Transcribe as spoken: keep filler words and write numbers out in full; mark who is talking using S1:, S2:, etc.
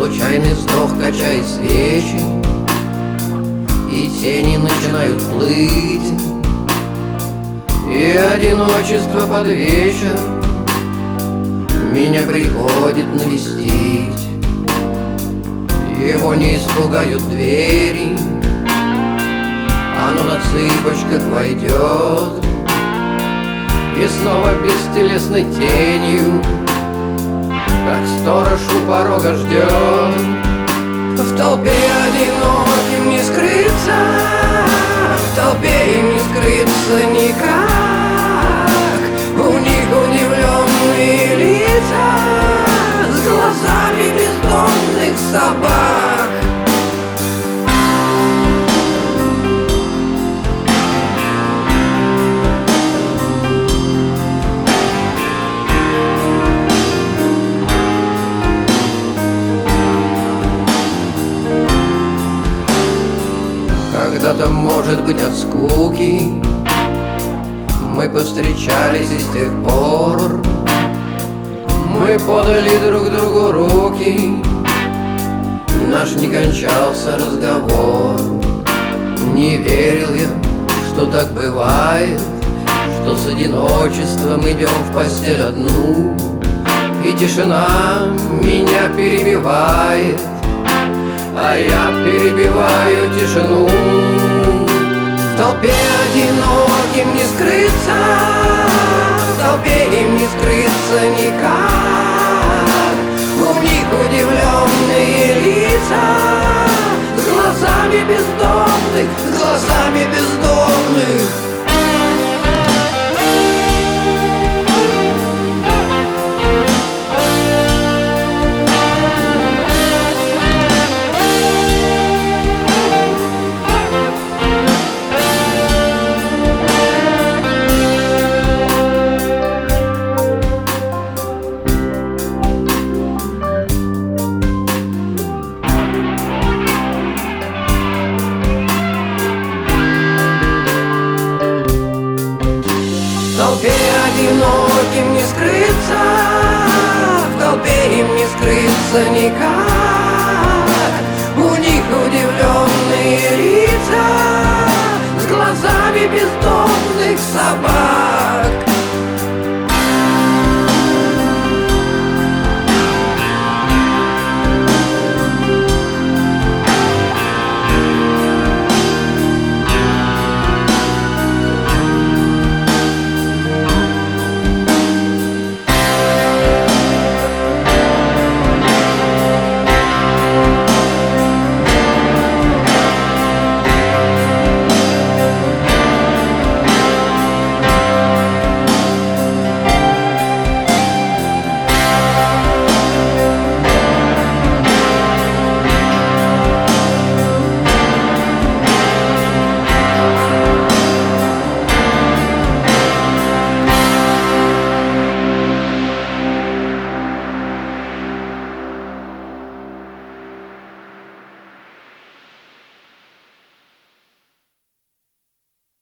S1: случайный вздох качает свечи, и тени начинают плыть, и одиночество под вечер меня приходит навестить. Его не испугают двери, оно на цыпочках войдет и снова бестелесной тенью, как сторож у порога, ждет. В толпе одиноким не скрыться, в толпе им не скрыться никак. У них удивленные лица с глазами бездомных собак. Когда-то, может быть, от скуки мы повстречались, и с тех пор мы подали друг другу руки. Наш не кончался разговор. Не верил я, что так бывает, что с одиночеством идем в постель одну, и тишина меня перебивает, а я перебиваю тишину. В толпе одиноким не скрыться, в толпе им не скрыться никак. У них удивленные лица с глазами бездомных, с глазами бездомных. В толпе одиноким не скрыться, в толпе им не скрыться никак.